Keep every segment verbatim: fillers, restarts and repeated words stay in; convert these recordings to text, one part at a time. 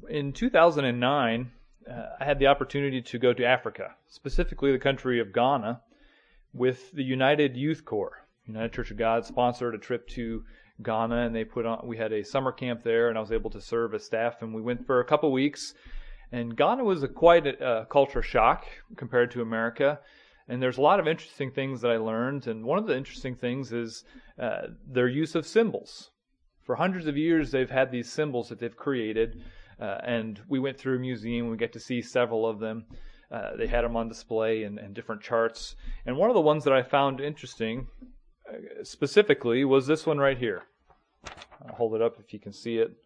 In two thousand nine, uh, I had the opportunity to go to Africa, specifically the country of Ghana, with the United Youth Corps. United Church of God sponsored a trip to Ghana, and they put on. We had a summer camp there, and I was able to serve as staff. And we went for a couple weeks. And Ghana was a quite a, a culture shock compared to America. And there's a lot of interesting things that I learned. And one of the interesting things is uh, their use of symbols. For hundreds of years, they've had these symbols that they've created. Uh, and we went through a museum. We get to see several of them. Uh, they had them on display and, and different charts. And one of the ones that I found interesting uh, specifically was this one right here. I'll hold it up if you can see it.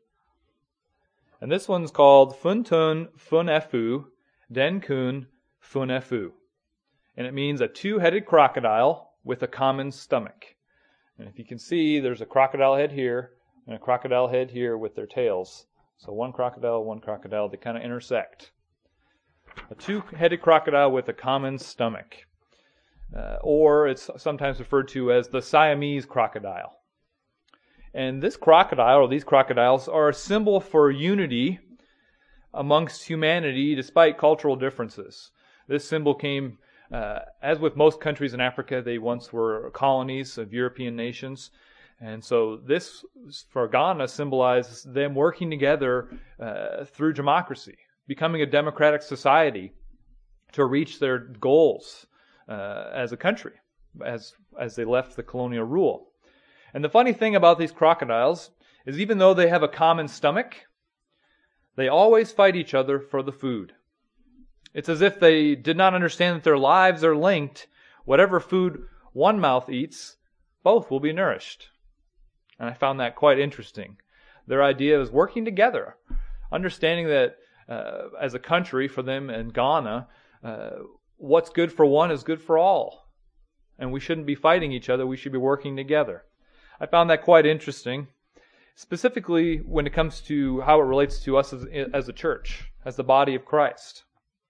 And this one's called Funtun Funefu Denkun Funefu. And it means a two-headed crocodile with a common stomach. And if you can see, there's a crocodile head here and a crocodile head here with their tails. So one crocodile, one crocodile, they kind of intersect. A two-headed crocodile with a common stomach. Uh, or it's sometimes referred to as the Siamese crocodile. And this crocodile, or these crocodiles, are a symbol for unity amongst humanity despite cultural differences. This symbol came, uh, as with most countries in Africa, they once were colonies of European nations. And so this, for Ghana, symbolizes them working together uh, through democracy, becoming a democratic society to reach their goals uh, as a country, as as they left the colonial rule. And the funny thing about these crocodiles is even though they have a common stomach, they always fight each other for the food. It's as if they did not understand that their lives are linked. Whatever food one mouth eats, both will be nourished. And I found that quite interesting. Their idea is working together, understanding that uh, as a country, for them in Ghana, uh, what's good for one is good for all. And we shouldn't be fighting each other, we should be working together. I found that quite interesting, specifically when it comes to how it relates to us as, as a church, as the body of Christ.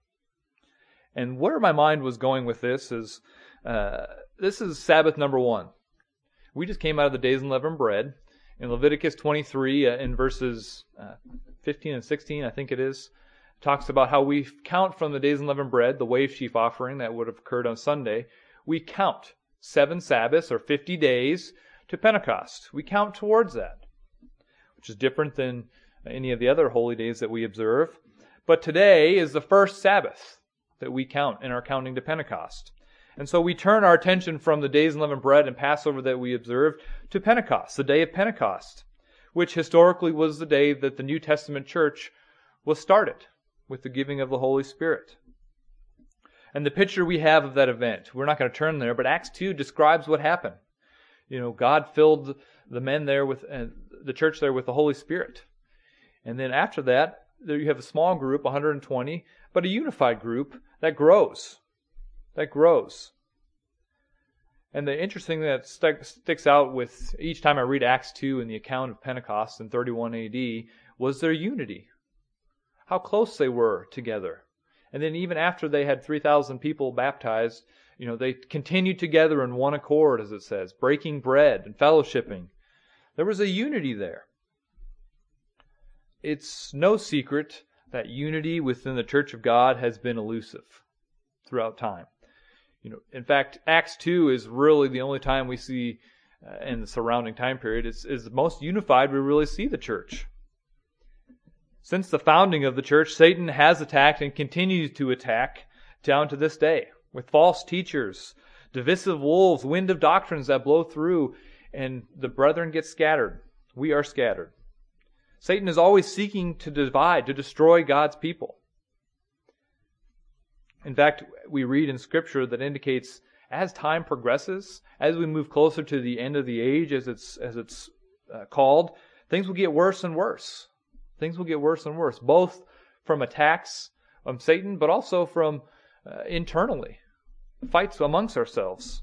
And where my mind was going with this is, uh, this is Sabbath number one. We just came out of the days of unleavened bread. In Leviticus twenty-three, uh, in verses uh, fifteen and sixteen, I think it is, talks about how we count from the days of unleavened bread, the wave sheaf offering that would have occurred on Sunday. We count seven Sabbaths or fifty days to Pentecost. We count towards that, which is different than any of the other holy days that we observe. But today is the first Sabbath that we count in our counting to Pentecost. And so we turn our attention from the days of unleavened bread and Passover that we observed to Pentecost, the day of Pentecost, which historically was the day that the New Testament church was started with the giving of the Holy Spirit. And the picture we have of that event, we're not going to turn there, but Acts two describes what happened. You know, God filled the men there with, uh, the church there with the Holy Spirit. And then after that, there you have a small group, one hundred twenty, but a unified group that grows. That grows. And the interesting thing that st- sticks out with each time I read Acts two and the account of Pentecost in thirty-one A D was their unity. How close they were together. And then even after they had three thousand people baptized, you know, they continued together in one accord, as it says, breaking bread and fellowshipping. There was a unity there. It's no secret that unity within the Church of God has been elusive throughout time. You know, in fact, Acts two is really the only time we see, uh, in the surrounding time period, is, is the most unified we really see the church. Since the founding of the church, Satan has attacked and continues to attack down to this day with false teachers, divisive wolves, wind of doctrines that blow through, and the brethren get scattered. We are scattered. Satan is always seeking to divide, to destroy God's people. In fact, we read in Scripture that indicates as time progresses, as we move closer to the end of the age, as it's as it's uh, called, things will get worse and worse. Things will get worse and worse, both from attacks from Satan, but also from uh, internally, fights amongst ourselves.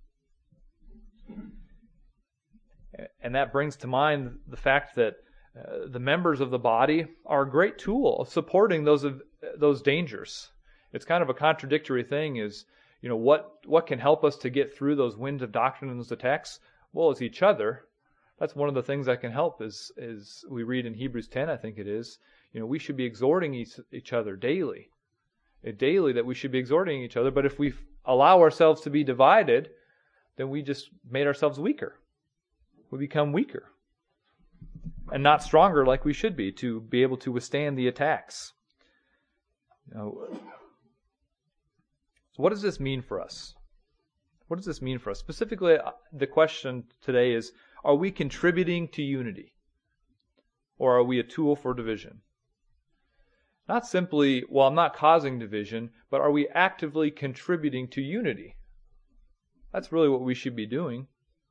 And that brings to mind the fact that uh, the members of the body are a great tool of supporting those of those dangers. It's kind of a contradictory thing is, you know, what, what can help us to get through those winds of doctrine and those attacks? Well, it's each other. That's one of the things that can help is, is we read in Hebrews ten, I think it is, You know, we should be exhorting each, each other daily. Daily that we should be exhorting each other, but if we allow ourselves to be divided, then we just made ourselves weaker. We become weaker and not stronger like we should be to be able to withstand the attacks. You know, so what does this mean for us? What does this mean for us? Specifically, the question today is, are we contributing to unity? Or are we a tool for division? Not simply, well, I'm not causing division, but are we actively contributing to unity? That's really what we should be doing.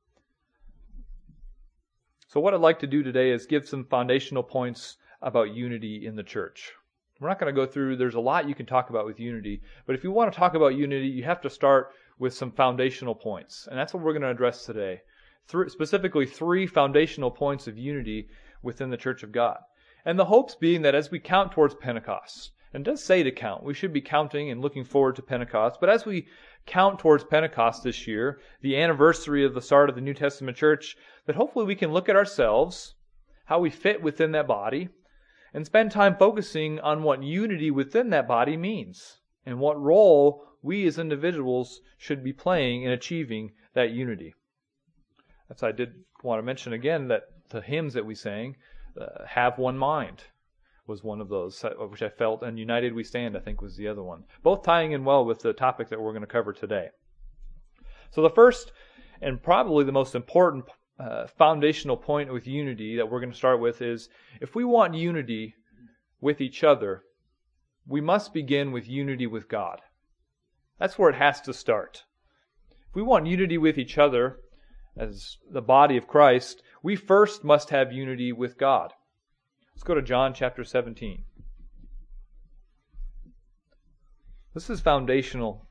So what I'd like to do today is give some foundational points about unity in the church. We're not going to go through, there's a lot you can talk about with unity, but if you want to talk about unity, you have to start with some foundational points. And that's what we're going to address today. Three, specifically three foundational points of unity within the Church of God. And the hopes being that as we count towards Pentecost, and it does say to count, we should be counting and looking forward to Pentecost, but as we count towards Pentecost this year, the anniversary of the start of the New Testament church, that hopefully we can look at ourselves, how we fit within that body, and spend time focusing on what unity within that body means, and what role we as individuals should be playing in achieving that unity. That's I did want to mention again that the hymns that we sang, Uh, Have One Mind was one of those, which I felt, and United We Stand, I think, was the other one. Both tying in well with the topic that we're going to cover today. So the first, and probably the most important uh, foundational point with unity that we're going to start with is, if we want unity with each other, we must begin with unity with God. That's where it has to start. If we want unity with each other, as the body of Christ, we first must have unity with God. Let's go to John chapter seventeen. This is foundational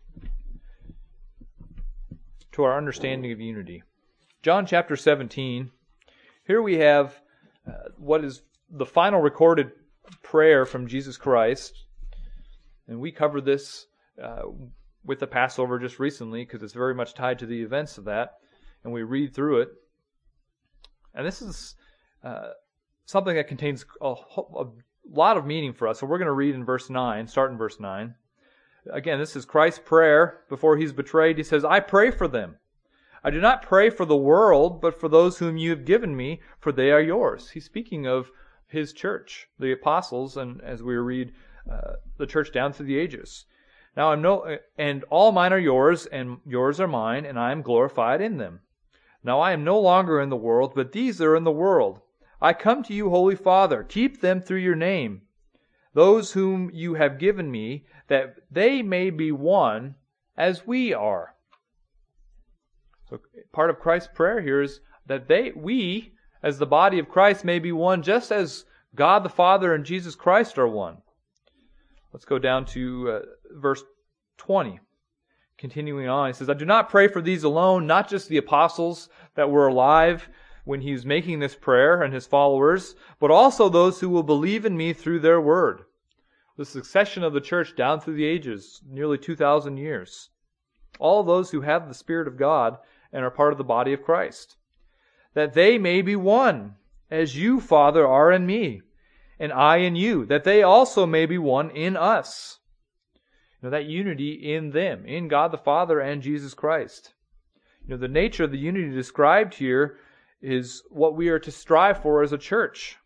to our understanding of unity. John chapter seventeen, here we have uh, what is the final recorded prayer from Jesus Christ. And we covered this uh, with the Passover just recently because it's very much tied to the events of that. And we read through it. And this is uh, something that contains a, a lot of meaning for us. So we're going to read in verse nine, start in verse nine. Again, this is Christ's prayer before He's betrayed. He says, I pray for them. I do not pray for the world, but for those whom you have given me, for they are yours. He's speaking of His church, the apostles, and as we read, uh, the church down through the ages. Now I'm no, and all mine are yours, and yours are mine, and I am glorified in them. Now I am no longer in the world, but these are in the world. I come to you, Holy Father, keep them through your name, those whom you have given me, that they may be one as we are. So part of Christ's prayer here is that they, we, as the body of Christ, may be one, just as God the Father and Jesus Christ are one. Let's go down to uh, verse twenty. Continuing on, he says, I do not pray for these alone, not just the apostles that were alive when he was making this prayer and his followers, but also those who will believe in me through their word. The succession of the church down through the ages, nearly two thousand years. All those who have the Spirit of God and are part of the body of Christ. That they may be one, as you, Father, are in me, and I in you, that they also may be one in us. You know, that unity in them, in God the Father and Jesus Christ. You know, the nature of the unity described here is what we are to strive for as a church.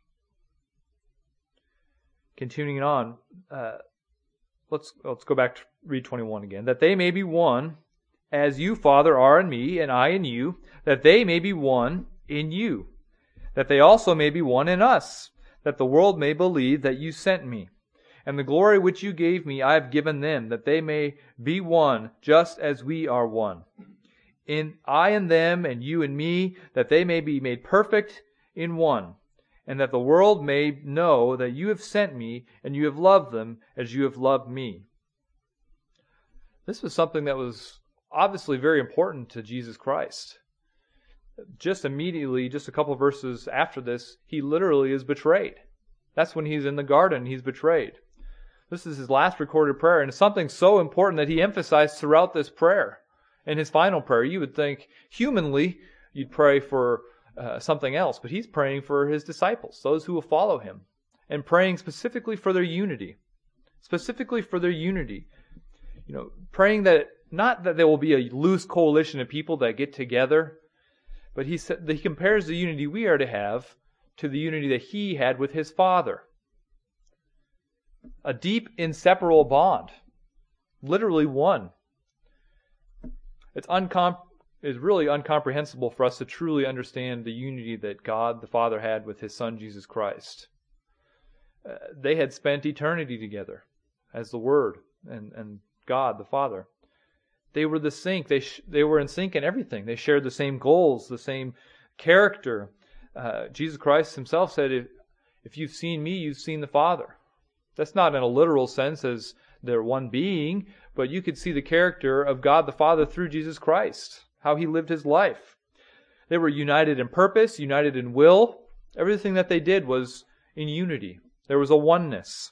Continuing on, uh, let's let's go back to read twenty-one again. That they may be one, as you, Father, are in me, and I in you, that they may be one in you, that they also may be one in us, that the world may believe that you sent me. And the glory which you gave me I have given them, that they may be one, just as we are one. In I and them, and you and me, that they may be made perfect in one, and that the world may know that you have sent me, and you have loved them as you have loved me. This was something that was obviously very important to Jesus Christ. Just immediately, just a couple of verses after this, he literally is betrayed. That's when he's in the garden, he's betrayed. This is his last recorded prayer, and it's something so important that he emphasized throughout this prayer. In his final prayer, you would think, humanly, you'd pray for uh, something else, but he's praying for his disciples, those who will follow him. and praying specifically for their unity. Specifically for their unity. You know, praying that, not that there will be a loose coalition of people that get together, but he said, he compares the unity we are to have to the unity that he had with his Father. A deep, inseparable bond. Literally one. It's uncom- it's really incomprehensible for us to truly understand the unity that God the Father had with his Son Jesus Christ. Uh, they had spent eternity together as the Word and, and God the Father. They were the sync. They sh- they were in sync in everything. They shared the same goals, the same character. Uh, Jesus Christ himself said, if, if you've seen me, you've seen the Father. That's not in a literal sense as they're one being, but you could see the character of God the Father through Jesus Christ, how he lived his life. They were united in purpose, united in will. Everything that they did was in unity. There was a oneness.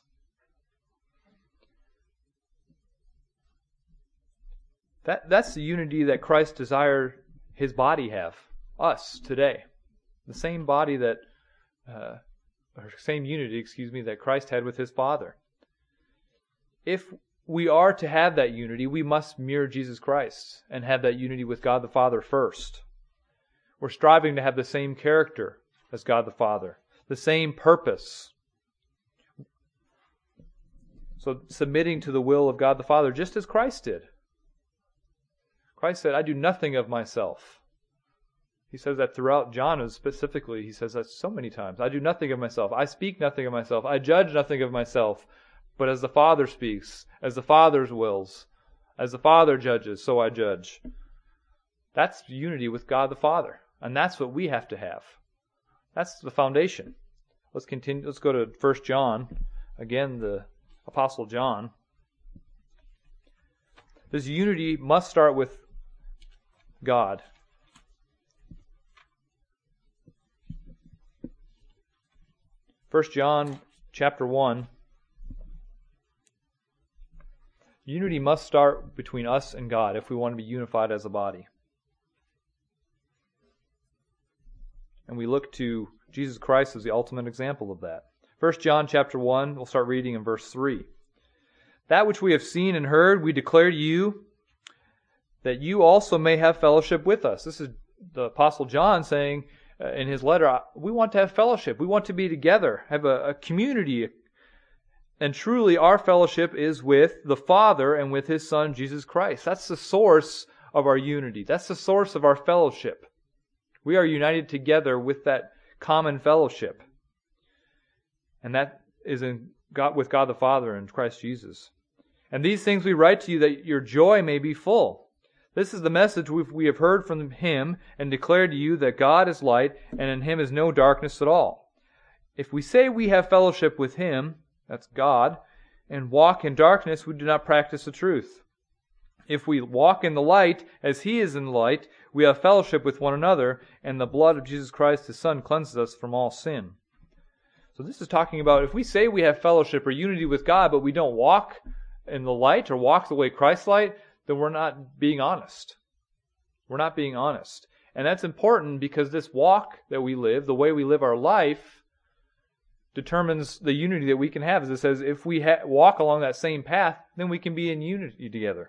That, that's the unity that Christ desired his body have, us, today. The same body that, uh, or same unity, excuse me, that Christ had with his Father. If we are to have that unity, we must mirror Jesus Christ and have that unity with God the Father first. We're striving to have the same character as God the Father, the same purpose. So submitting to the will of God the Father, just as Christ did. Christ said, I do nothing of myself. He says that throughout John specifically. He says that so many times. I do nothing of myself. I speak nothing of myself. I judge nothing of myself. But as the Father speaks, as the Father's wills, as the Father judges, so I judge. That's unity with God the Father. And that's what we have to have. That's the foundation. Let's continue. Let's go to First John. Again, the Apostle John. This unity must start with God. First John chapter one. Unity must start between us and God if we want to be unified as a body. And we look to Jesus Christ as the ultimate example of that. First John chapter one, we'll start reading in verse three. That which we have seen and heard, we declare to you, that you also may have fellowship with us. This is the Apostle John saying uh, in his letter, we want to have fellowship. We want to be together, have a, a community. And truly our fellowship is with the Father and with his Son, Jesus Christ. That's the source of our unity. That's the source of our fellowship. We are united together with that common fellowship. And that is in God, with God the Father and Christ Jesus. And these things we write to you that your joy may be full. This is the message we have heard from him and declared to you that God is light and in him is no darkness at all. If we say we have fellowship with him, that's God, and walk in darkness, we do not practice the truth. If we walk in the light as he is in the light, we have fellowship with one another, and the blood of Jesus Christ, his Son, cleanses us from all sin. So this is talking about if we say we have fellowship or unity with God, but we don't walk in the light or walk the way Christ light, then we're not being honest. We're not being honest. And that's important because this walk that we live, the way we live our life, determines the unity that we can have. As it says, if we ha- walk along that same path, then we can be in unity together.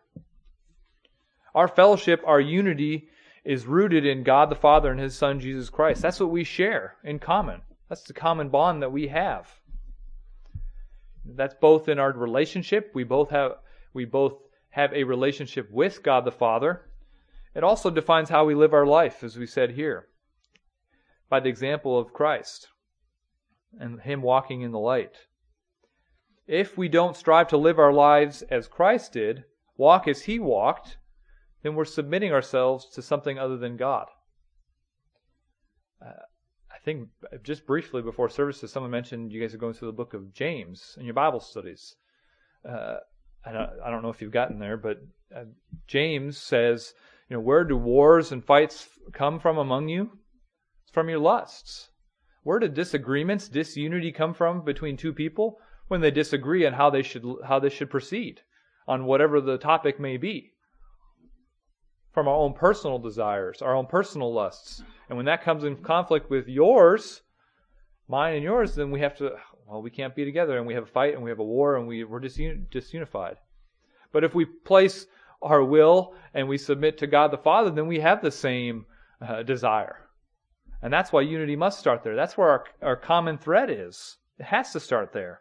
Our fellowship, our unity, is rooted in God the Father and his Son, Jesus Christ. That's what we share in common. That's the common bond that we have. That's both in our relationship. We both have we both have a relationship with God the Father. It also defines how we live our life, as we said here, by the example of Christ and him walking in the light. If we don't strive to live our lives as Christ did, walk as he walked, then we're submitting ourselves to something other than God. Uh, I think just briefly before services, someone mentioned you guys are going through the book of James in your Bible studies. Uh, I don't, I don't know if you've gotten there, but uh, James says, you know, where do wars and fights come from among you? It's from your lusts. Where do disagreements, disunity come from between two people? When they disagree on how they should how they should proceed on whatever the topic may be. From our own personal desires, our own personal lusts. And when that comes in conflict with yours, mine and yours, then we have to well, we can't be together, and we have a fight, and we have a war, and we, we're disun- disunified. But if we place our will and we submit to God the Father, then we have the same uh, desire. And that's why unity must start there. That's where our, our common thread is. It has to start there.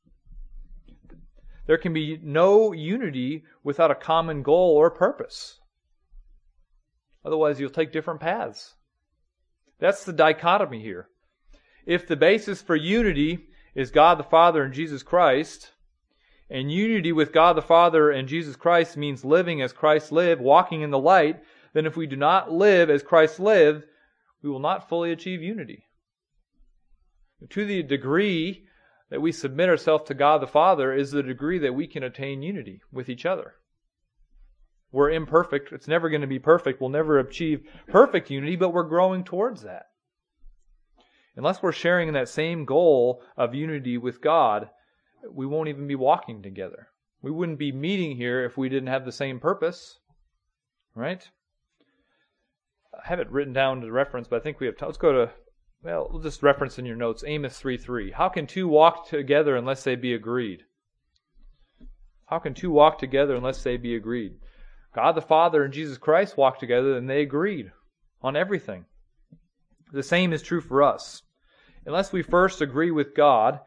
There can be no unity without a common goal or purpose. Otherwise, you'll take different paths. That's the dichotomy here. If the basis for unity is God the Father and Jesus Christ, and unity with God the Father and Jesus Christ means living as Christ lived, walking in the light, then if we do not live as Christ lived, we will not fully achieve unity. To the degree that we submit ourselves to God the Father is the degree that we can attain unity with each other. We're imperfect. It's never going to be perfect. We'll never achieve perfect unity, but we're growing towards that. Unless we're sharing in that same goal of unity with God, we won't even be walking together. We wouldn't be meeting here if we didn't have the same purpose. Right? I have it written down as a reference, but I think we have time. Let's go to, well, we'll just reference in your notes, Amos three three. How can two walk together unless they be agreed? How can two walk together unless they be agreed? God the Father and Jesus Christ walked together and they agreed on everything. The same is true for us. Unless we first agree with God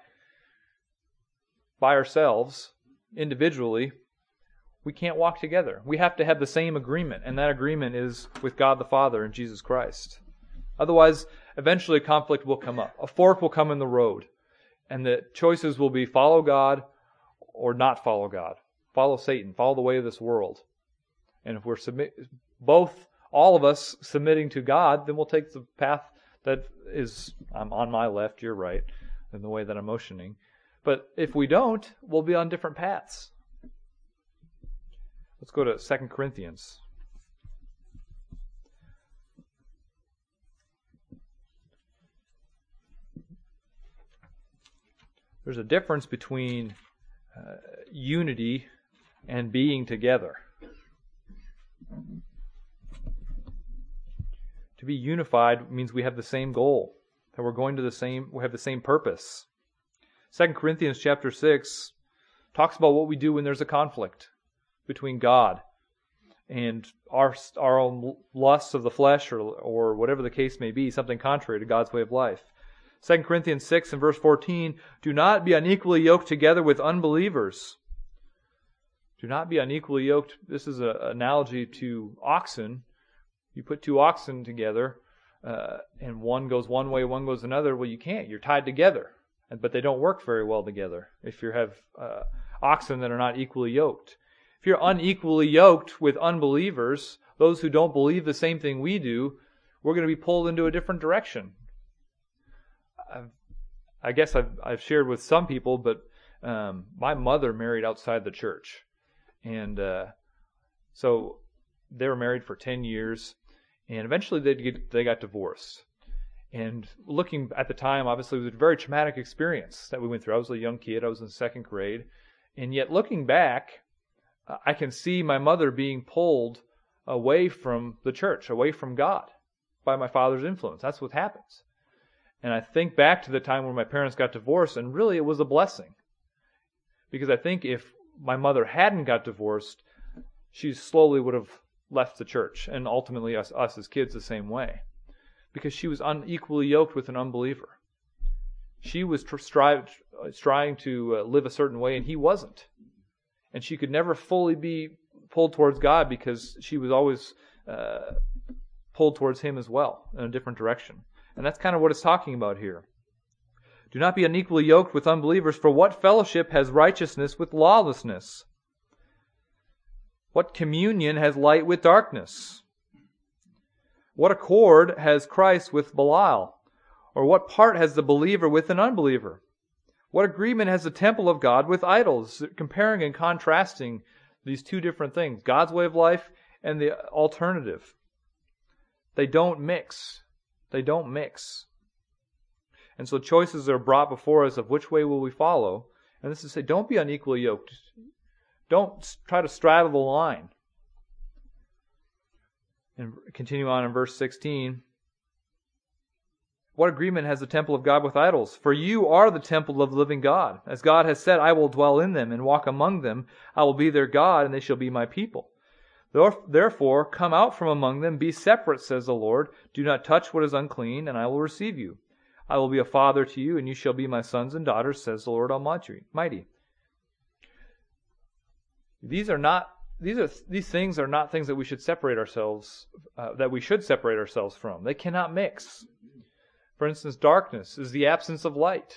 by ourselves, individually, we can't walk together. We have to have the same agreement, and that agreement is with God the Father and Jesus Christ. Otherwise, eventually conflict will come up. A fork will come in the road, and the choices will be follow God or not follow God. Follow Satan, follow the way of this world. And if we're submit, both, all of us submitting to God, then we'll take the path that is, I'm on my left, you're right, in the way that I'm motioning. But if we don't, we'll be on different paths. Let's go to Second Corinthians. There's a difference between uh, unity and being together. To be unified means we have the same goal, that we're going to the same, we have the same purpose. Second Corinthians chapter six talks about what we do when there's a conflict between God and our our own lusts of the flesh, or or whatever the case may be, something contrary to God's way of life. Second Corinthians six and verse fourteen, do not be unequally yoked together with unbelievers. Do not be unequally yoked. This is an analogy to oxen. You put two oxen together, uh, and one goes one way, one goes another. Well, you can't. You're tied together, but they don't work very well together if you have uh, oxen that are not equally yoked. If you're unequally yoked with unbelievers, those who don't believe the same thing we do, we're going to be pulled into a different direction. I've, I guess I've, I've shared with some people, but um, my mother married outside the church. And uh, so they were married for ten years, and eventually they get, they got divorced. And looking at the time, obviously, it was a very traumatic experience that we went through. I was a young kid. I was in second grade. And yet, looking back, I can see my mother being pulled away from the church, away from God, by my father's influence. That's what happens. And I think back to the time when my parents got divorced, and really it was a blessing. Because I think if my mother hadn't got divorced, she slowly would have left the church, and ultimately us, us as kids the same way. Because she was unequally yoked with an unbeliever. She was tr- strive, trying to uh, live a certain way, and he wasn't. And she could never fully be pulled towards God because she was always uh, pulled towards him as well in a different direction. And that's kind of what it's talking about here. Do not be unequally yoked with unbelievers, for what fellowship has righteousness with lawlessness? What communion has light with darkness? What accord has Christ with Belial? Or what part has the believer with an unbeliever? What agreement has the temple of God with idols? Comparing and contrasting these two different things, God's way of life and the alternative. They don't mix. They don't mix. And so choices are brought before us of which way will we follow. And this is to say, don't be unequally yoked. Don't try to straddle the line. And continue on in verse sixteen. What agreement has the temple of God with idols? For you are the temple of the living God. As God has said, I will dwell in them and walk among them. I will be their God, and they shall be my people. Therefore, come out from among them, be separate, says the Lord. Do not touch what is unclean, and I will receive you. I will be a father to you, and you shall be my sons and daughters, says the Lord Almighty. These are not these are these things are not things that we should separate ourselves uh, that we should separate ourselves from. They cannot mix. For instance, darkness is the absence of light.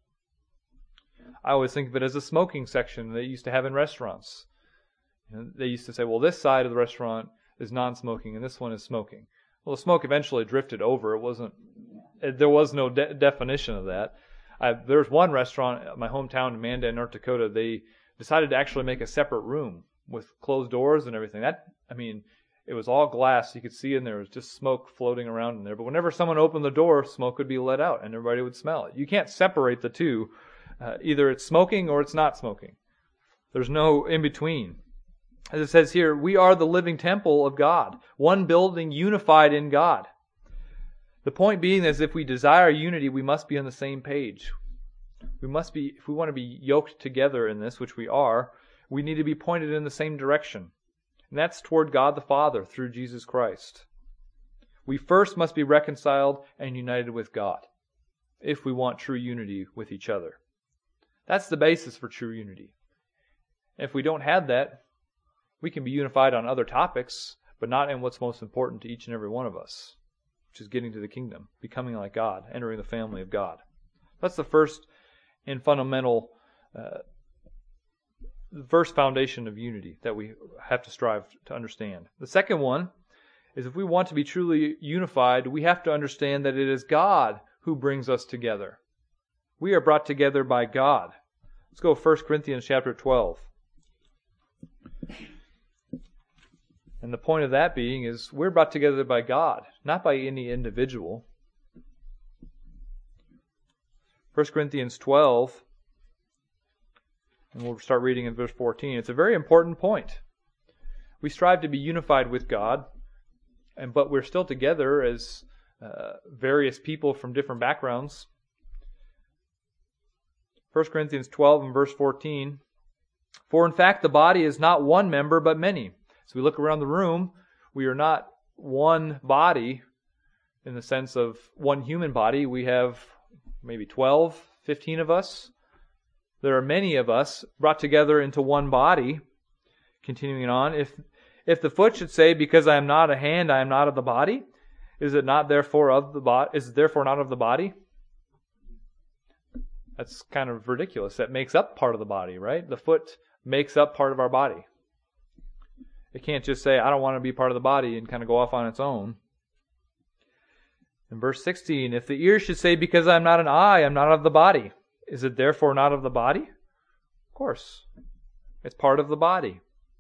I always think of it as a smoking section they used to have in restaurants. You know, they used to say, well, this side of the restaurant is non-smoking and this one is smoking. Well, the smoke eventually drifted over. It wasn't. It, there was no de- definition of that. I, there's one restaurant in my hometown in Mandan, North Dakota. They decided to actually make a separate room with closed doors and everything. That, I mean, it was all glass. You could see in there. It was just smoke floating around in there. But whenever someone opened the door, smoke would be let out and everybody would smell it. You can't separate the two. Uh, either it's smoking or it's not smoking. There's no in between. As it says here, we are the living temple of God, one building unified in God. The point being that if we desire unity, we must be on the same page. We must be, if we want to be yoked together in this, which we are, we need to be pointed in the same direction. And that's toward God the Father through Jesus Christ. We first must be reconciled and united with God if we want true unity with each other. That's the basis for true unity. If we don't have that, we can be unified on other topics, but not in what's most important to each and every one of us, which is getting to the kingdom, becoming like God, entering the family of God. That's the first and fundamental, uh, the first foundation of unity that we have to strive to understand. The second one is if we want to be truly unified, we have to understand that it is God who brings us together. We are brought together by God. Let's go First Corinthians chapter twelve. And the point of that being is we're brought together by God, not by any individual. First Corinthians twelve, and we'll start reading in verse fourteen. It's a very important point. We strive to be unified with God, and but we're still together as uh, various people from different backgrounds. First Corinthians twelve and verse fourteen. For in fact the body is not one member but many. So we look around the room, we are not one body in the sense of one human body. We have maybe twelve, fifteen of us. There are many of us brought together into one body. Continuing on, if if the foot should say, because I am not a hand, I am not of the body, is it not therefore of the body? Is it therefore not of the body? That's kind of ridiculous. That makes up part of the body, right? The foot makes up part of our body. It can't just say, I don't want to be part of the body and kind of go off on its own. In verse sixteen, if the ear should say, because I am not an eye, I am not of the body, is it therefore not of the body? Of course. It's part of the body.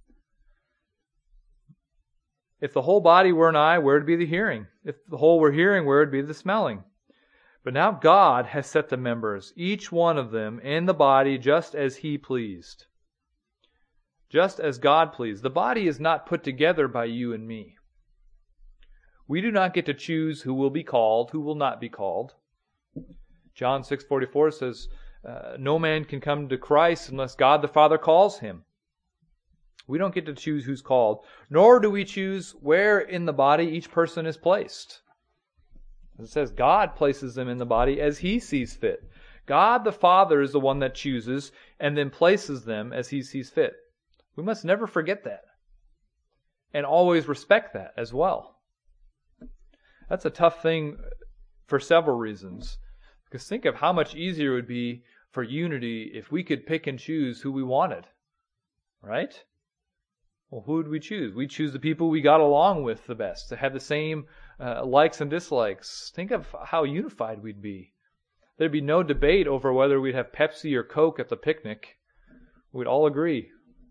If the whole body were an eye, where would be the hearing? If the whole were hearing, where would be the smelling? But now God has set the members, each one of them, in the body just as He pleased. Just as God pleased. The body is not put together by you and me. We do not get to choose who will be called, who will not be called. John six forty-four says, uh, no man can come to Christ unless God the Father calls him. We don't get to choose who's called, nor do we choose where in the body each person is placed. It says God places them in the body as He sees fit. God the Father is the one that chooses and then places them as He sees fit. We must never forget that. And always respect that as well. That's a tough thing for several reasons. Because think of how much easier it would be for unity if we could pick and choose who we wanted. Right? Well, who would we choose? We'd choose the people we got along with the best, to have the same uh, likes and dislikes. Think of how unified we'd be. There'd be no debate over whether we'd have Pepsi or Coke at the picnic. We'd all agree.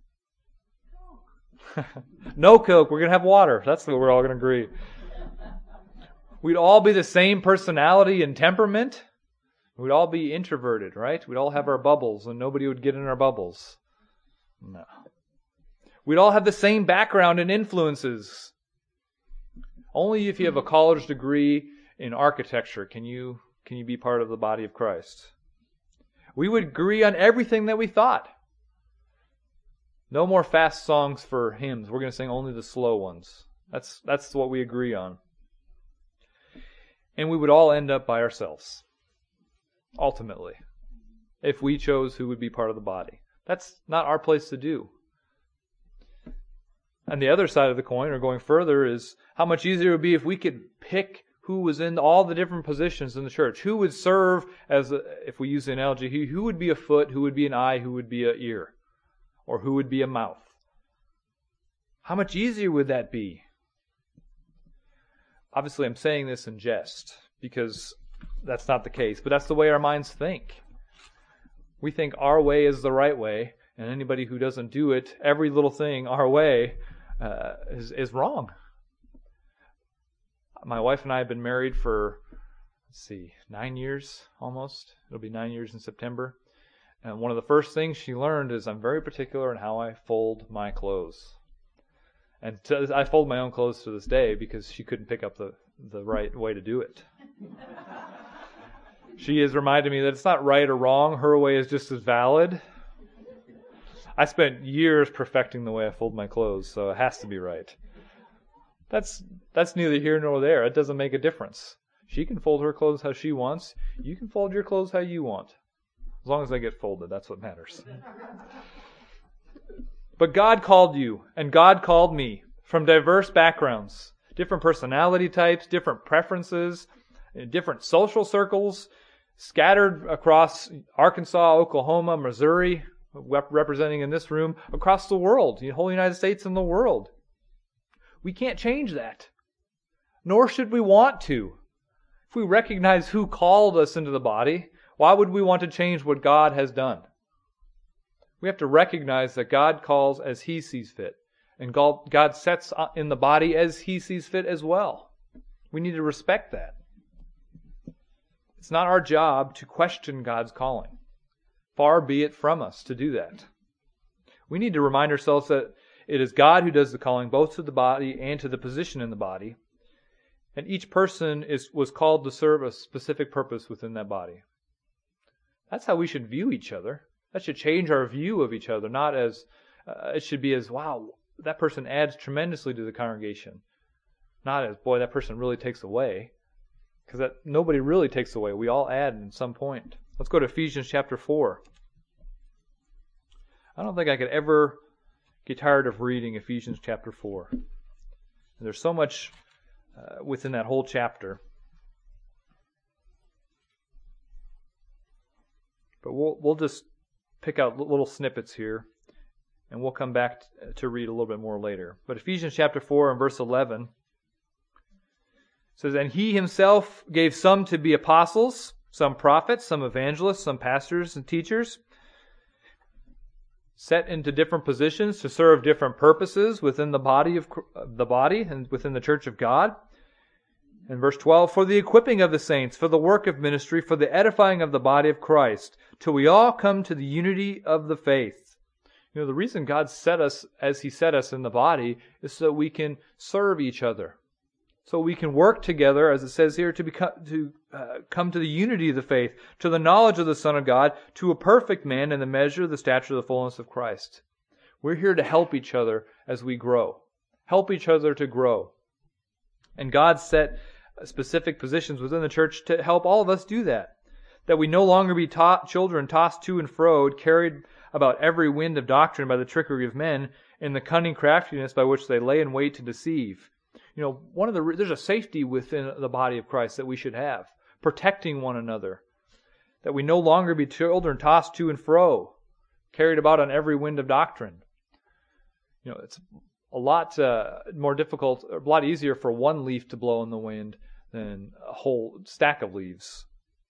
No Coke, we're going to have water. That's what we're all going to agree. We'd all be the same personality and temperament. We'd all be introverted, right? We'd all have our bubbles and nobody would get in our bubbles. No. We'd all have the same background and influences. Only if you have a college degree in architecture, can you can you be part of the body of Christ? We would agree on everything that we thought. No more fast songs for hymns. We're going to sing only the slow ones. That's that's what we agree on. And we would all end up by ourselves, ultimately, if we chose who would be part of the body. That's not our place to do. And the other side of the coin, or going further, is how much easier it would be if we could pick who was in all the different positions in the church. Who would serve as, a, if we use the analogy, who would be a foot, who would be an eye, who would be an ear, or who would be a mouth. How much easier would that be? Obviously, I'm saying this in jest, because that's not the case, but that's the way our minds think. We think our way is the right way, and anybody who doesn't do it, every little thing our way, uh, is, is wrong. My wife and I have been married for, let's see, nine years almost. It'll be nine years in September. And one of the first things she learned is I'm very particular in how I fold my clothes. And to, I fold my own clothes to this day because she couldn't pick up the, the right way to do it. She has reminded me that it's not right or wrong. Her way is just as valid. I spent years perfecting the way I fold my clothes, so it has to be right. That's that's neither here nor there. It doesn't make a difference. She can fold her clothes how she wants. You can fold your clothes how you want. As long as they get folded, that's what matters. But God called you, and God called me from diverse backgrounds, different personality types, different preferences, different social circles, scattered across Arkansas, Oklahoma, Missouri, representing in this room, across the world, the whole United States and the world. We can't change that. Nor should we want to. If we recognize who called us into the body, why would we want to change what God has done? We have to recognize that God calls as He sees fit. And God sets in the body as He sees fit as well. We need to respect that. It's not our job to question God's calling. Far be it from us to do that. We need to remind ourselves that it is God who does the calling, both to the body and to the position in the body. And each person is was called to serve a specific purpose within that body. That's how we should view each other. That should change our view of each other, not as, uh, it should be as, wow, that person adds tremendously to the congregation. Not as, boy, that person really takes away. Because that nobody really takes away. We all add at some point. Let's go to Ephesians chapter four. I don't think I could ever get tired of reading Ephesians chapter four. And there's so much uh, within that whole chapter. But we'll we'll just pick out little snippets here, and we'll come back to read a little bit more later. But Ephesians chapter four and verse eleven says, "And He Himself gave some to be apostles, some prophets, some evangelists, some pastors and teachers, set into different positions to serve different purposes within the body of the body and within the church of God." In verse twelve, "For the equipping of the saints, for the work of ministry, for the edifying of the body of Christ, till we all come to the unity of the faith." You know, the reason God set us as He set us in the body is so we can serve each other. So we can work together, as it says here, to become, to uh, come to the unity of the faith, to the knowledge of the Son of God, to a perfect man in the measure of the stature of the fullness of Christ. We're here to help each other as we grow. Help each other to grow. And God set specific positions within the church to help all of us do that. That we no longer be taught children tossed to and fro, carried about every wind of doctrine by the trickery of men, in the cunning craftiness by which they lay in wait to deceive. You know, one of the there's a safety within the body of Christ that we should have, protecting one another. That we no longer be children tossed to and fro, carried about on every wind of doctrine. You know, it's a lot uh, more difficult, a lot easier for one leaf to blow in the wind than a whole stack of leaves.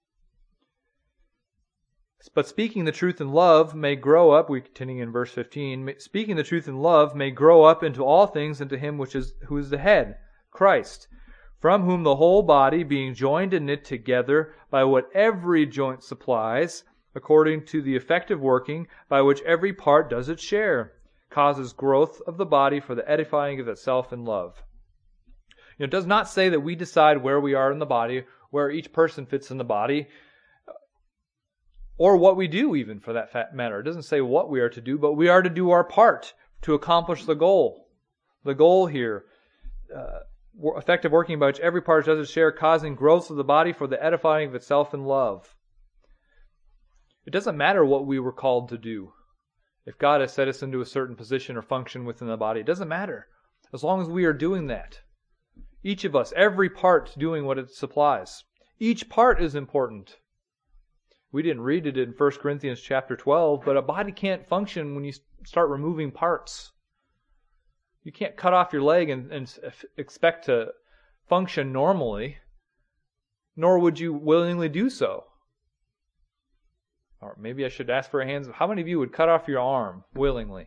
But speaking the truth in love may grow up, we continue in verse fifteen, speaking the truth in love may grow up into all things into Him which is who is the head, Christ, from whom the whole body, being joined and knit together by what every joint supplies, according to the effective working by which every part does its share, causes growth of the body for the edifying of itself in love. You know, it does not say that we decide where we are in the body, where each person fits in the body, or what we do even for that matter. It doesn't say what we are to do, but we are to do our part to accomplish the goal. The goal here, uh, effective working by which every part does its share, causing growth of the body for the edifying of itself in love. It doesn't matter what we were called to do. If God has set us into a certain position or function within the body, it doesn't matter. As long as we are doing that. Each of us, every part doing what it supplies. Each part is important. We didn't read it in First Corinthians chapter twelve, but a body can't function when you start removing parts. You can't cut off your leg and, and expect to function normally, nor would you willingly do so. Or maybe I should ask for a hands. How many of you would cut off your arm willingly?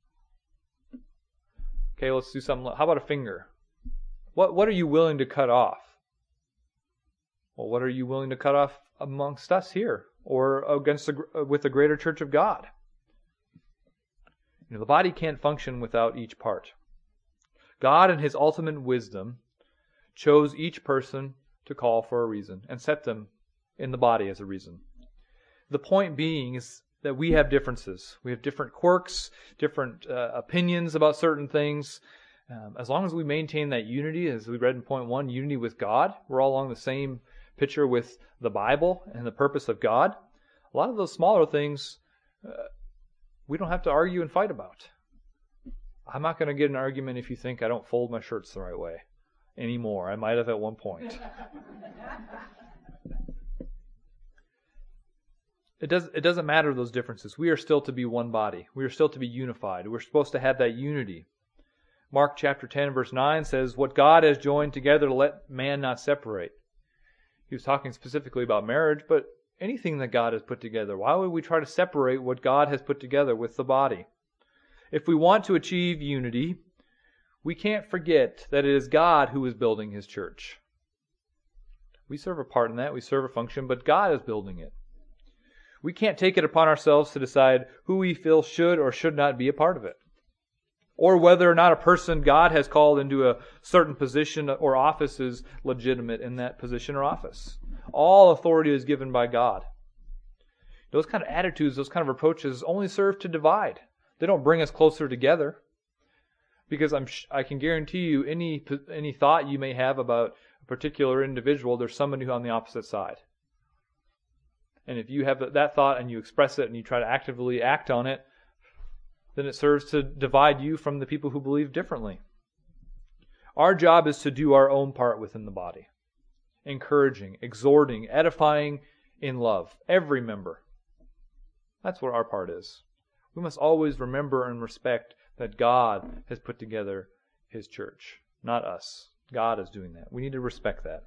Okay, let's do something. How about a finger? What what are you willing to cut off? Well, what are you willing to cut off amongst us here, or against the, with the greater church of God? You know, the body can't function without each part. God, in His ultimate wisdom, chose each person to call for a reason and set them in the body as a reason. The point being is that we have differences. We have different quirks, different uh, opinions about certain things. Um, as long as we maintain that unity, as we read in point one, unity with God, we're all along the same picture with the Bible and the purpose of God. A lot of those smaller things uh, we don't have to argue and fight about. I'm not going to get an argument if you think I don't fold my shirts the right way anymore. I might have at one point. It does, it doesn't matter those differences. We are still to be one body. We are still to be unified. We're supposed to have that unity. Mark chapter ten verse nine says, "What God has joined together, let man not separate." He was talking specifically about marriage, but anything that God has put together, why would we try to separate what God has put together with the body? If we want to achieve unity, we can't forget that it is God who is building His church. We serve a part in that. We serve a function, but God is building it. We can't take it upon ourselves to decide who we feel should or should not be a part of it, or whether or not a person God has called into a certain position or office is legitimate in that position or office. All authority is given by God. Those kind of attitudes, those kind of approaches only serve to divide. They don't bring us closer together. Because I'm, I can guarantee you, any any thought you may have about a particular individual, there's somebody on the opposite side. And if you have that thought and you express it and you try to actively act on it, then it serves to divide you from the people who believe differently. Our job is to do our own part within the body. Encouraging, exhorting, edifying in love. Every member. That's what our part is. We must always remember and respect that God has put together His church, not us. God is doing that. We need to respect that.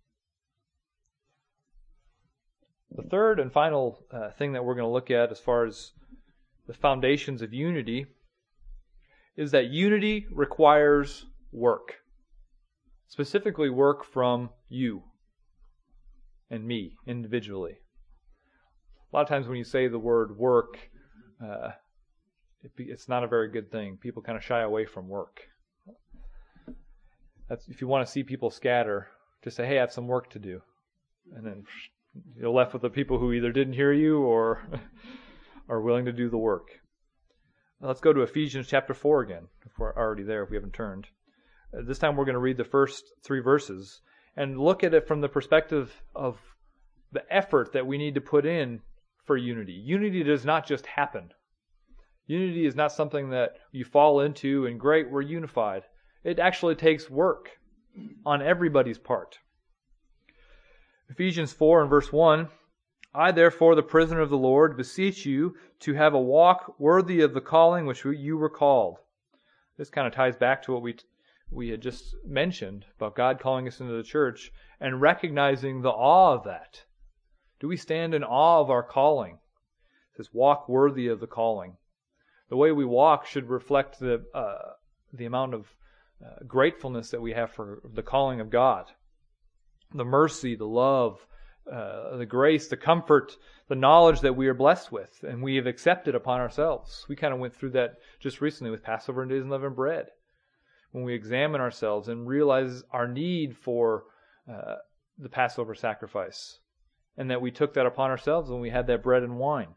The third and final uh, thing that we're going to look at as far as the foundations of unity is that unity requires work. Specifically work from you and me individually. A lot of times when you say the word work, uh, it be, it's not a very good thing. People kind of shy away from work. That's, if you want to see people scatter, just say, hey, I have some work to do. And then you're left with the people who either didn't hear you or are willing to do the work. Now let's go to Ephesians chapter four again, if we're already there, if we haven't turned. Uh, this time we're going to read the first three verses and look at it from the perspective of the effort that we need to put in for unity. Unity does not just happen. Unity is not something that you fall into and great, we're unified. It actually takes work on everybody's part. Ephesians four and verse one, I therefore, the prisoner of the Lord, beseech you to have a walk worthy of the calling which you were called. This kind of ties back to what we we had just mentioned about God calling us into the church and recognizing the awe of that. Do we stand in awe of our calling? It says, walk worthy of the calling. The way we walk should reflect the uh, the amount of uh, gratefulness that we have for the calling of God. The mercy, the love, uh, the grace, the comfort, the knowledge that we are blessed with and we have accepted upon ourselves. We kind of went through that just recently with Passover and Days of Unleavened Bread. when we examine ourselves and realize our need for uh, the Passover sacrifice, and that we took that upon ourselves when we had that bread and wine.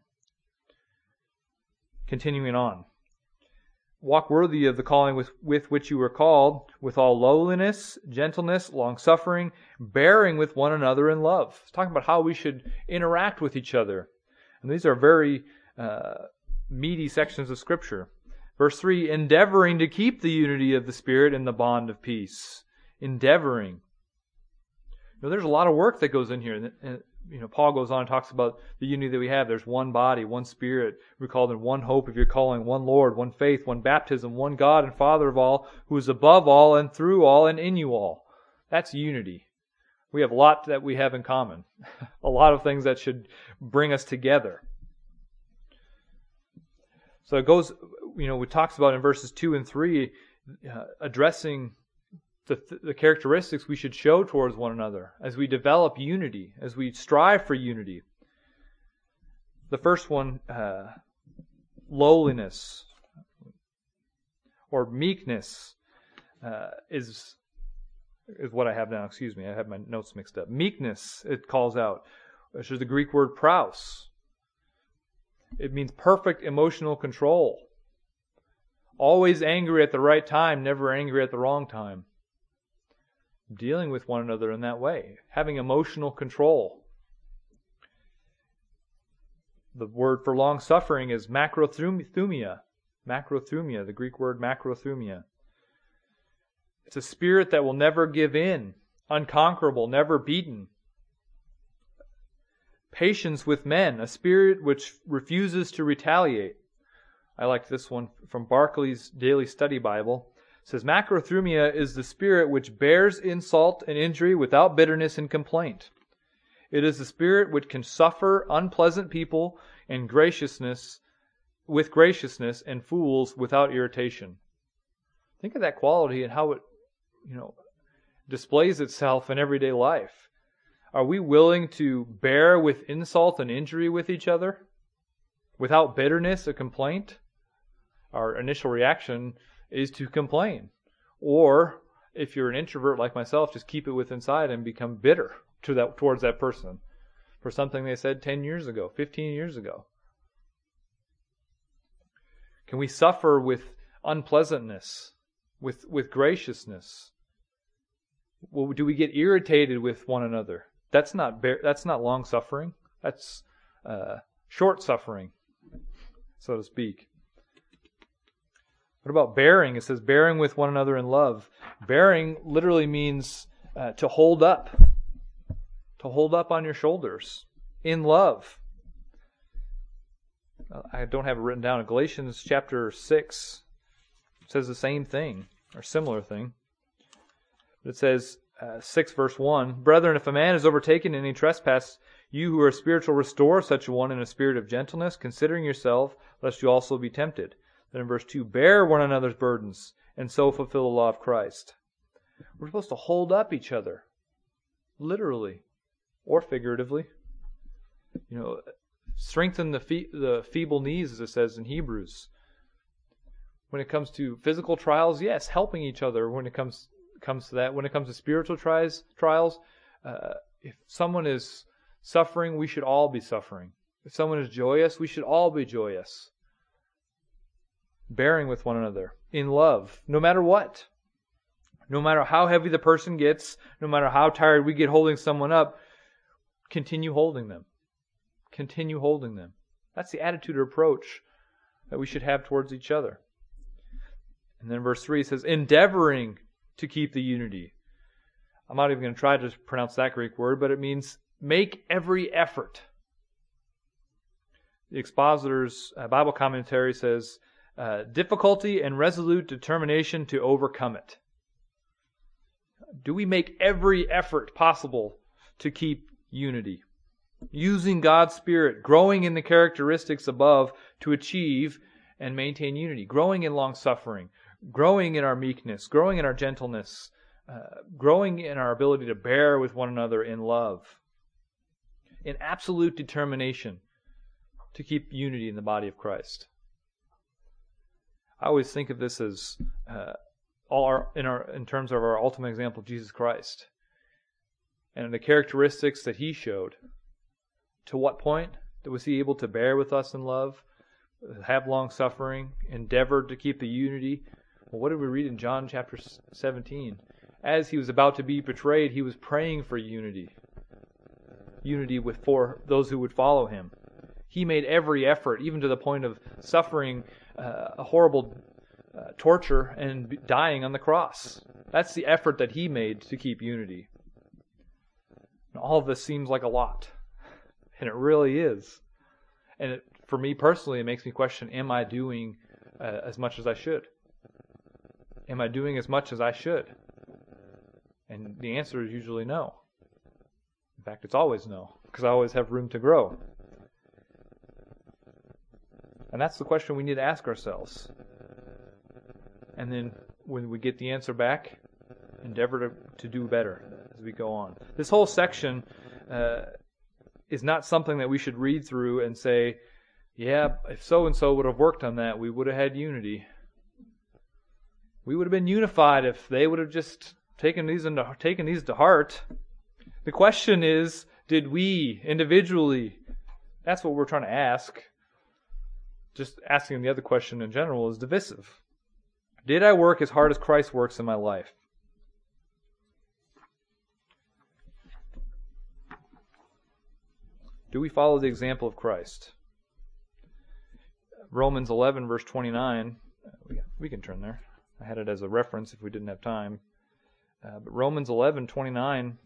Continuing on. Walk worthy of the calling with, with which you were called, with all lowliness, gentleness, long-suffering, bearing with one another in love. It's talking about how we should interact with each other. And these are very uh, meaty sections of Scripture. Verse three, endeavoring to keep the unity of the Spirit in the bond of peace. Endeavoring. You know, there's a lot of work that goes in here. And, you know, Paul goes on and talks about the unity that we have. There's one body, one Spirit. We're called in one hope of your calling, one Lord, one faith, one baptism, one God and Father of all, who is above all and through all and in you all. That's unity. We have a lot that we have in common. A lot of things that should bring us together. So it goes, you know, it talks about in verses two and three, uh, addressing the, the characteristics we should show towards one another as we develop unity, as we strive for unity. The first one, uh, lowliness or meekness, uh, is is what I have now. Excuse me, I have my notes mixed up. Meekness, it calls out, which is the Greek word praus. It means perfect emotional control. Always angry at the right time, never angry at the wrong time. Dealing with one another in that way. Having emotional control. The word for long-suffering is macrothumia. Macrothumia, the Greek word macrothumia. It's a spirit that will never give in. Unconquerable, never beaten. Patience with men, a spirit which refuses to retaliate. I like this one from Barclay's Daily Study Bible. It says, macrothumia is the spirit which bears insult and injury without bitterness and complaint. It is the spirit which can suffer unpleasant people and graciousness with graciousness and fools without irritation. Think of that quality and how it, you know, displays itself in everyday life. Are we willing to bear with insult and injury with each other without bitterness or complaint? Our initial reaction is to complain. Or, if you're an introvert like myself, just keep it within inside and become bitter to that, towards that person for something they said ten years ago, fifteen years ago. Can we suffer with unpleasantness, with, with graciousness? Well, do we get irritated with one another? That's not bear, that's not long suffering. That's uh, short suffering, so to speak. What about bearing? It says bearing with one another in love. Bearing literally means uh, to hold up. To hold up on your shoulders. In love. I don't have it written down. In Galatians chapter six says the same thing, or similar thing. It says, uh, six verse one, Brethren, if a man is overtaken in any trespass, you who are spiritual restore such a one in a spirit of gentleness, considering yourself, lest you also be tempted. Then in verse two, bear one another's burdens, and so fulfill the law of Christ. We're supposed to hold up each other, literally or figuratively. You know, strengthen the fe- the feeble knees, as it says in Hebrews. When it comes to physical trials, yes, helping each other when it comes comes to that. When it comes to spiritual trials, trials, uh, if someone is suffering, we should all be suffering. If someone is joyous, we should all be joyous. Bearing with one another in love, no matter what. No matter how heavy the person gets, no matter how tired we get holding someone up, continue holding them. Continue holding them. That's the attitude or approach that we should have towards each other. And then verse three says, endeavoring to keep the unity. I'm not even going to try to pronounce that Greek word, but it means make every effort. The Expositor's uh, Bible commentary says, uh, difficulty and resolute determination to overcome it. Do we make every effort possible to keep unity? Using God's Spirit, growing in the characteristics above to achieve and maintain unity. Growing in long-suffering, growing in our meekness, growing in our gentleness, uh, growing in our ability to bear with one another in love. In absolute determination to keep unity in the body of Christ. I always think of this as uh, all our, in our in terms of our ultimate example, Jesus Christ, and the characteristics that He showed. To what point was He able to bear with us in love, have long suffering, endeavor to keep the unity? Well, what did we read in John chapter seventeen? As He was about to be betrayed, He was praying for unity. Unity with for those who would follow Him. He made every effort, even to the point of suffering uh, a horrible uh, torture and dying on the cross. That's the effort that He made to keep unity. And all of this seems like a lot. And it really is. And it, for me personally, it makes me question, am I doing uh, as much as I should? Am I doing as much as I should? And the answer is usually no. In fact, it's always no, because I always have room to grow. And that's the question we need to ask ourselves. And then when we get the answer back, endeavor to, to do better as we go on. This whole section uh, is not something that we should read through and say, yeah, if so-and-so would have worked on that, we would have had unity. We would have been unified if they would have just taken these into, taken these to heart. The question is, did we individually? That's what we're trying to ask. Just asking the other question in general is divisive. Did I work as hard as Christ works in my life? Do we follow the example of Christ? Romans eleven, verse twenty-nine. We, we can turn there. I had it as a reference if we didn't have time. Uh, but Romans eleven, twenty-nine.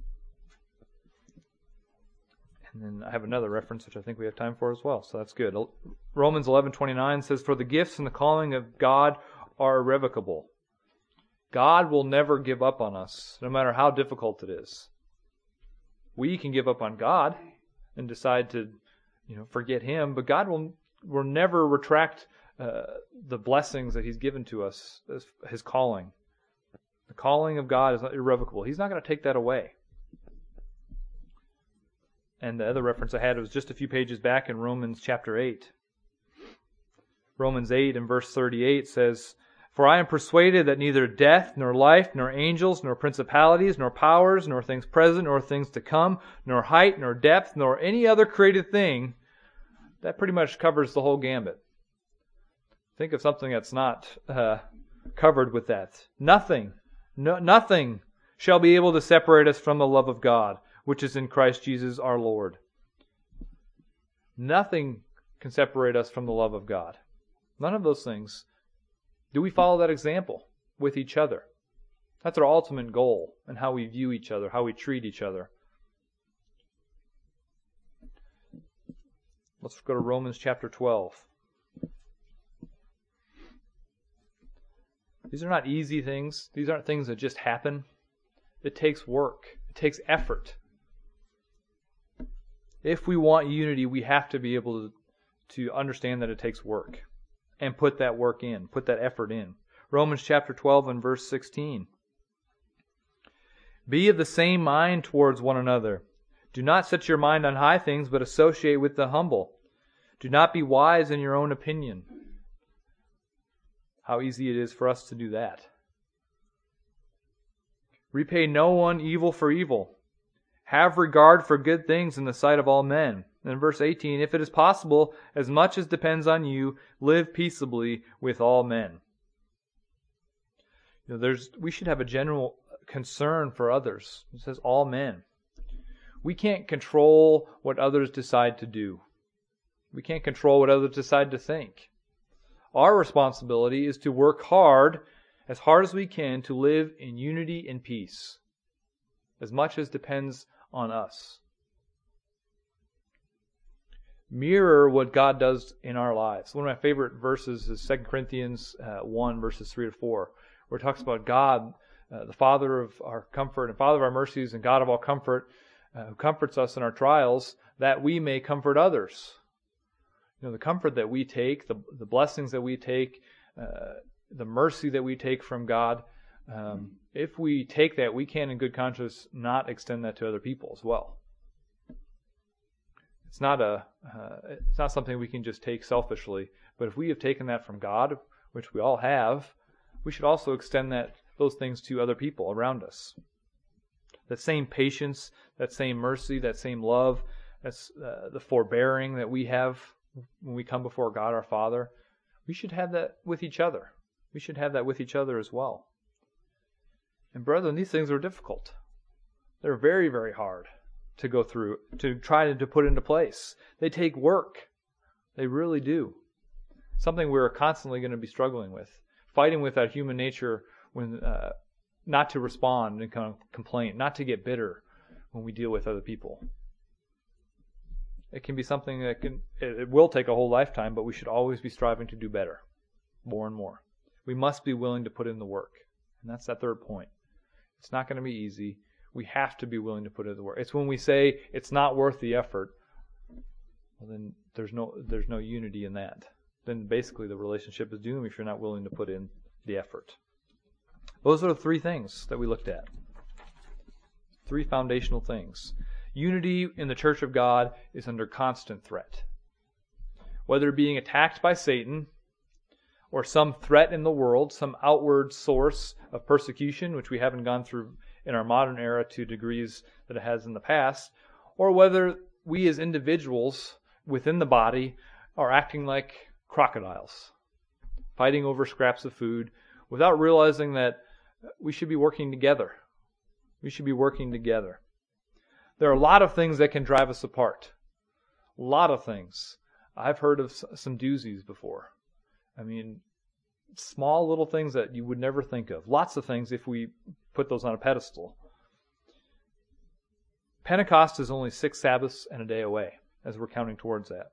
And then I have another reference which I think we have time for as well, so that's good. Romans eleven, twenty-nine says, "For the gifts and the calling of God are irrevocable." God will never give up on us, no matter how difficult it is. We can give up on God and decide to, you know, forget Him, but God will will never retract uh, the blessings that He's given to us, as His calling. The calling of God is not irrevocable. He's not going to take that away. And the other reference I had was just a few pages back in Romans chapter eight. Romans eight and verse thirty-eight says, "For I am persuaded that neither death, nor life, nor angels, nor principalities, nor powers, nor things present, nor things to come, nor height, nor depth, nor any other created thing," that pretty much covers the whole gambit. Think of something that's not uh, covered with that. Nothing, no, nothing shall be able to separate us from the love of God, which is in Christ Jesus our Lord. Nothing can separate us from the love of God. None of those things. Do we follow that example with each other? That's our ultimate goal, and how we view each other, how we treat each other. Let's go to Romans chapter twelve. These are not easy things. These aren't things that just happen. It takes work. It takes effort. If we want unity, we have to be able to, to understand that it takes work and put that work in, put that effort in. Romans chapter twelve and verse sixteen. "Be of the same mind towards one another. Do not set your mind on high things, but associate with the humble. Do not be wise in your own opinion." How easy it is for us to do that. "Repay no one evil for evil. Have regard for good things in the sight of all men." And verse eighteen, "If it is possible, as much as depends on you, live peaceably with all men." You know, there's we should have a general concern for others. It says all men. We can't control what others decide to do. We can't control what others decide to think. Our responsibility is to work hard, as hard as we can, to live in unity and peace, as much as depends on us. Mirror what God does in our lives. One of my favorite verses is Second Corinthians uh, one, verses three to four, where it talks about God, uh, the Father of our comfort and Father of our mercies and God of all comfort, uh, who comforts us in our trials, that we may comfort others. You know, the comfort that we take, the, the blessings that we take, uh, the mercy that we take from God, um, if we take that, we can in good conscience not extend that to other people as well. It's not a, uh, it's not something we can just take selfishly, but if we have taken that from God, which we all have, we should also extend that those things to other people around us. That same patience, that same mercy, that same love, that's uh, the forbearing that we have when we come before God our Father, we should have that with each other. We should have that with each other as well. And brethren, these things are difficult. They're very, very hard to go through, to try to put into place. They take work. They really do. Something we're constantly going to be struggling with. Fighting with that human nature when uh, not to respond and kind of complain, not to get bitter when we deal with other people. It can be something that can, it will take a whole lifetime, but we should always be striving to do better, more and more. We must be willing to put in the work. And that's that third point. It's not going to be easy. We have to be willing to put in the work. It's when we say it's not worth the effort, well, then there's no there's no unity in that. Then basically the relationship is doomed if you're not willing to put in the effort. Those are the three things that we looked at. Three foundational things. Unity in the church of God is under constant threat. Whether being attacked by Satan or some threat in the world, some outward source of persecution, which we haven't gone through in our modern era to degrees that it has in the past, or whether we as individuals within the body are acting like crocodiles, fighting over scraps of food without realizing that we should be working together. We should be working together. There are a lot of things that can drive us apart. A lot of things. I've heard of some doozies before. I mean, small little things that you would never think of. Lots of things if we put those on a pedestal. Pentecost is only six Sabbaths and a day away, as we're counting towards that.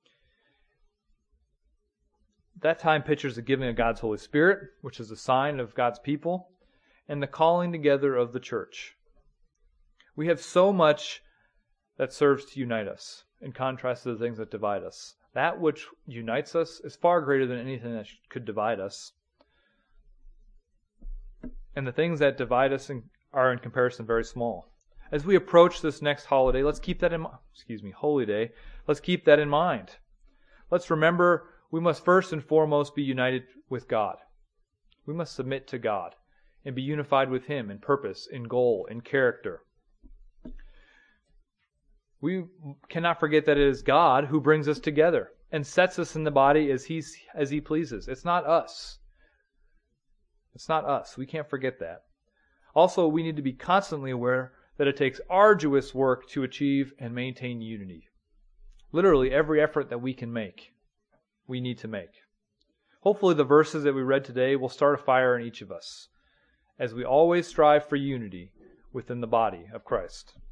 That time pictures the giving of God's Holy Spirit, which is a sign of God's people, and the calling together of the church. We have so much that serves to unite us, in contrast to the things that divide us. That which unites us is far greater than anything that could divide us. And the things that divide us are in comparison very small. As we approach this next holiday, let's keep that in mind. Excuse me, Holy Day. Let's keep that in mind. Let's remember we must first and foremost be united with God. We must submit to God and be unified with Him in purpose, in goal, in character. We cannot forget that it is God who brings us together and sets us in the body as He as He pleases. It's not us. It's not us. We can't forget that. Also, we need to be constantly aware that it takes arduous work to achieve and maintain unity. Literally every effort that we can make, we need to make. Hopefully the verses that we read today will start a fire in each of us as we always strive for unity within the body of Christ.